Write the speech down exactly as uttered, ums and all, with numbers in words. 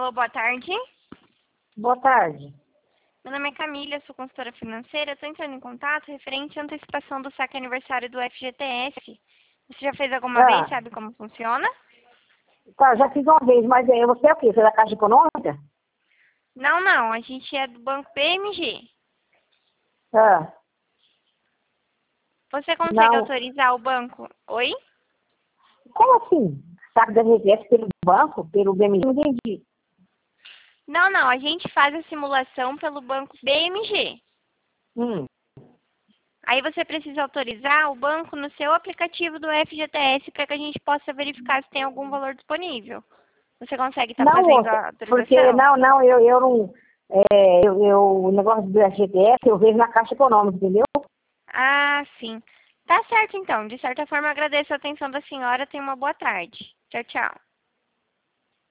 Alô, boa tarde. Boa tarde. Meu nome é Camila, sou consultora financeira. Estou entrando em contato referente à antecipação do saque aniversário do F G T S. Você já fez alguma Ah, vez? Sabe como funciona? tá, já fiz uma vez, mas é, você é o quê? Você é da Caixa Econômica? Não, não. A gente é do Banco B M G. Ah, Você consegue não. autorizar o banco? Oi? Como assim? Saque da R G S pelo banco? Pelo B M G? Não entendi. Não, não. A gente faz a simulação pelo Banco B M G. Hum. Aí você precisa autorizar o banco no seu aplicativo do F G T S para que a gente possa verificar se tem algum valor disponível. Você consegue estar Não, fazendo moça, a porque, autorização? não, não, eu, eu não, é, eu, eu, o negócio do F G T S eu vejo na Caixa Econômica, entendeu? Ah, sim. Tá certo, então. De certa forma, agradeço a atenção da senhora. Tenha uma boa tarde. Tchau, tchau.